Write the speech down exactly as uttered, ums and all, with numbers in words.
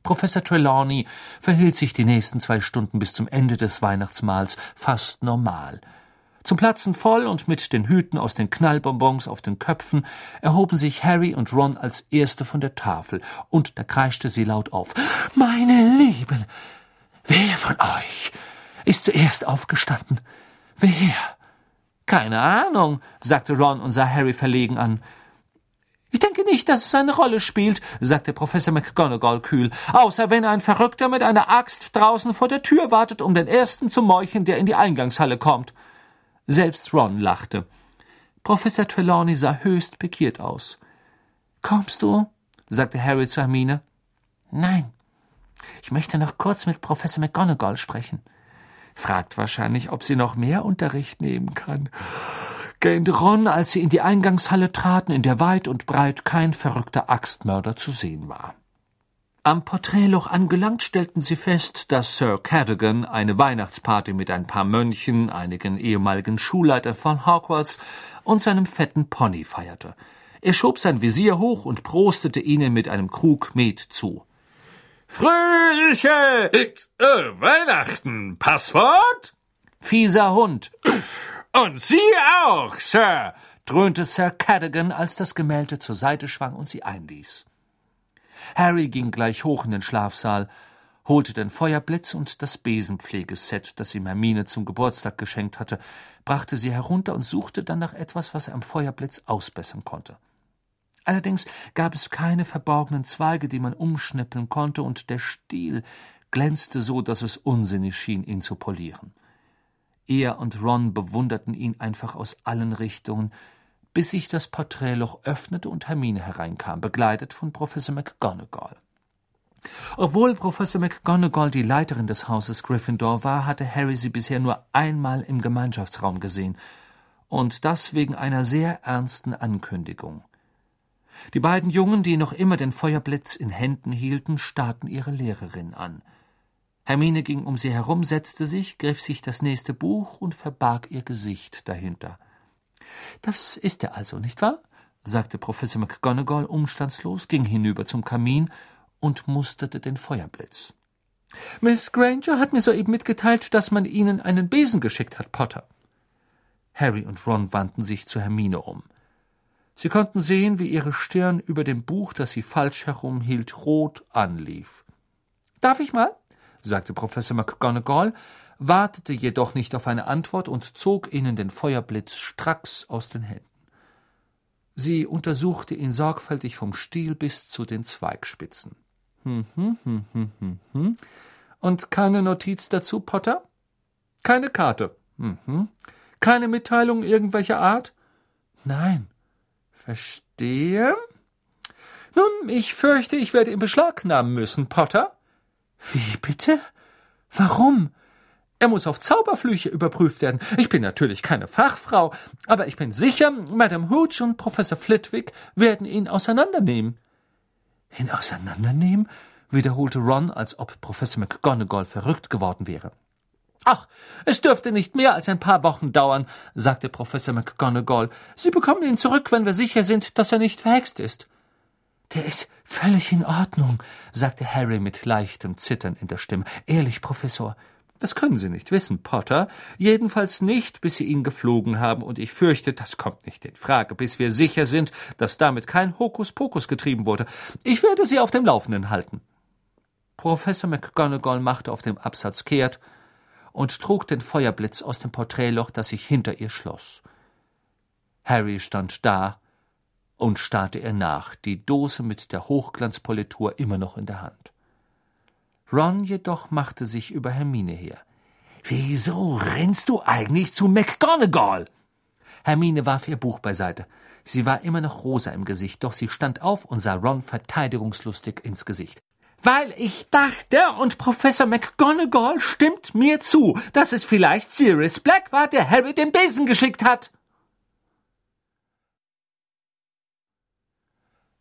Professor Trelawney verhielt sich die nächsten zwei Stunden bis zum Ende des Weihnachtsmahls fast normal. Zum Platzen voll und mit den Hüten aus den Knallbonbons auf den Köpfen erhoben sich Harry und Ron als Erste von der Tafel, und da kreischte sie laut auf: »Meine Lieben, wer von euch ist zuerst aufgestanden? Wer?« »Keine Ahnung«, sagte Ron und sah Harry verlegen an. »Ich denke nicht, dass es eine Rolle spielt«, sagte Professor McGonagall kühl, »außer wenn ein Verrückter mit einer Axt draußen vor der Tür wartet, um den Ersten zu meucheln, der in die Eingangshalle kommt.« Selbst Ron lachte. Professor Trelawney sah höchst pikiert aus. »Kommst du?« sagte Harry zu Hermine. »Nein, ich möchte noch kurz mit Professor McGonagall sprechen. Fragt wahrscheinlich, ob sie noch mehr Unterricht nehmen kann«, gähnte Ron, als sie in die Eingangshalle traten, in der weit und breit kein verrückter Axtmörder zu sehen war. Am Porträtloch angelangt, stellten sie fest, dass Sir Cadogan eine Weihnachtsparty mit ein paar Mönchen, einigen ehemaligen Schulleitern von Hogwarts und seinem fetten Pony feierte. Er schob sein Visier hoch und prostete ihnen mit einem Krug Met zu. »Fröhliche äh, Weihnachten, Passwort?« »Fieser Hund.« »Und Sie auch, Sir«, dröhnte Sir Cadogan, als das Gemälde zur Seite schwang und sie einließ. Harry ging gleich hoch in den Schlafsaal, holte den Feuerblitz und das Besenpflegeset, das ihm Hermine zum Geburtstag geschenkt hatte, brachte sie herunter und suchte dann nach etwas, was er am Feuerblitz ausbessern konnte. Allerdings gab es keine verborgenen Zweige, die man umschnippeln konnte, und der Stiel glänzte so, dass es unsinnig schien, ihn zu polieren. Er und Ron bewunderten ihn einfach aus allen Richtungen, bis sich das Porträtloch öffnete und Hermine hereinkam, begleitet von Professor McGonagall. Obwohl Professor McGonagall die Leiterin des Hauses Gryffindor war, hatte Harry sie bisher nur einmal im Gemeinschaftsraum gesehen, und das wegen einer sehr ernsten Ankündigung. Die beiden Jungen, die noch immer den Feuerblitz in Händen hielten, starrten ihre Lehrerin an. Hermine ging um sie herum, setzte sich, griff sich das nächste Buch und verbarg ihr Gesicht dahinter. »Das ist er also, nicht wahr?« sagte Professor McGonagall umstandslos, ging hinüber zum Kamin und musterte den Feuerblitz. »Miss Granger hat mir soeben mitgeteilt, dass man Ihnen einen Besen geschickt hat, Potter.« Harry und Ron wandten sich zu Hermine um. Sie konnten sehen, wie ihre Stirn über dem Buch, das sie falsch herumhielt, rot anlief. »Darf ich mal?« sagte Professor McGonagall, wartete jedoch nicht auf eine Antwort und zog ihnen den Feuerblitz stracks aus den Händen. Sie untersuchte ihn sorgfältig vom Stiel bis zu den Zweigspitzen. Hm, hm, hm, hm, hm, hm. »Und keine Notiz dazu, Potter?« »Keine Karte.« »Mhm. Keine Mitteilung irgendwelcher Art?« »Nein.« »Verstehe. Nun, ich fürchte, ich werde ihn beschlagnahmen müssen, Potter.« »Wie bitte? Warum?« »Er muss auf Zauberflüche überprüft werden. Ich bin natürlich keine Fachfrau, aber ich bin sicher, Madame Hooch und Professor Flitwick werden ihn auseinandernehmen.« »Ihn auseinandernehmen?« wiederholte Ron, als ob Professor McGonagall verrückt geworden wäre. »Ach, es dürfte nicht mehr als ein paar Wochen dauern«, sagte Professor McGonagall. »Sie bekommen ihn zurück, wenn wir sicher sind, dass er nicht verhext ist.« »Der ist völlig in Ordnung«, sagte Harry mit leichtem Zittern in der Stimme. »Ehrlich, Professor.« »Das können Sie nicht wissen, Potter. Jedenfalls nicht, bis Sie ihn geflogen haben, und ich fürchte, das kommt nicht in Frage, bis wir sicher sind, dass damit kein Hokuspokus getrieben wurde. Ich werde Sie auf dem Laufenden halten.« Professor McGonagall machte auf dem Absatz kehrt und trug den Feuerblitz aus dem Porträtloch, das sich hinter ihr schloss. Harry stand da und starrte ihr nach, die Dose mit der Hochglanzpolitur immer noch in der Hand. Ron jedoch machte sich über Hermine her. »Wieso rennst du eigentlich zu McGonagall?« Hermine warf ihr Buch beiseite. Sie war immer noch rosa im Gesicht, doch sie stand auf und sah Ron verteidigungslustig ins Gesicht. »Weil ich dachte, und Professor McGonagall stimmt mir zu, dass es vielleicht Sirius Black war, der Harry den Besen geschickt hat.«